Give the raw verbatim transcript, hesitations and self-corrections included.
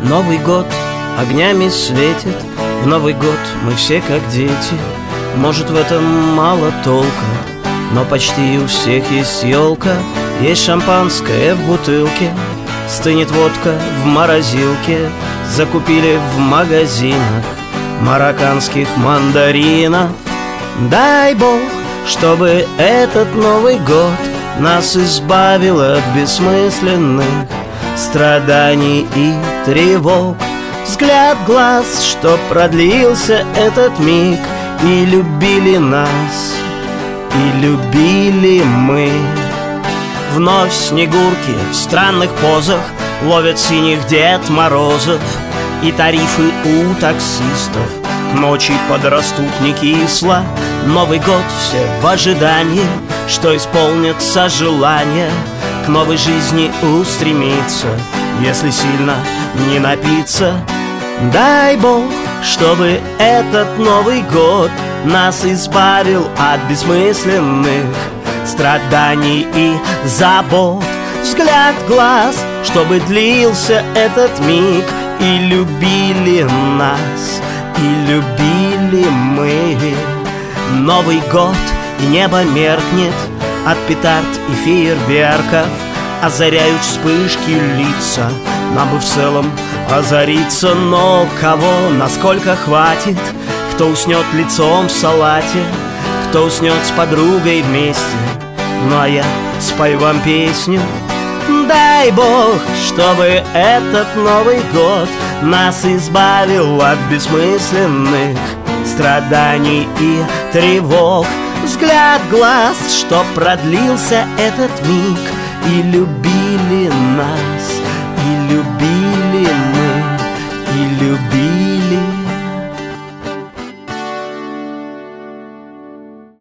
Новый год огнями светит, в Новый год мы все как дети. Может, в этом мало толка, но почти у всех есть елка. Есть шампанское в бутылке, стынет водка в морозилке. Закупили в магазинах марокканских мандаринов. Дай Бог, чтобы этот Новый год нас избавил от бессмысленных страданий и тревог. Взгляд глаз, чтоб продлился этот миг, и любили нас, и любили мы. Вновь снегурки в странных позах ловят синих Дед Морозов, и тарифы у таксистов к ночи подрастут не кисло. Новый год все в ожидании, что исполнится желание к новой жизни устремиться, если сильно не напиться. Дай Бог, чтобы этот Новый год нас избавил от бессмысленных страданий и забот. Взгляд глаз, чтобы длился этот миг, и любили нас, и любили мы. Новый год, и небо меркнет от петард и фейерверков. Озаряют вспышки лица, нам бы в целом озариться. Но кого, насколько хватит? Кто уснет лицом в салате, кто уснет с подругой вместе. Ну а я спою вам песню. Дай Бог, чтобы этот Новый год нас избавил от бессмысленных страданий и тревог. Взгляд глаз, чтоб продлился этот миг, и любили нас.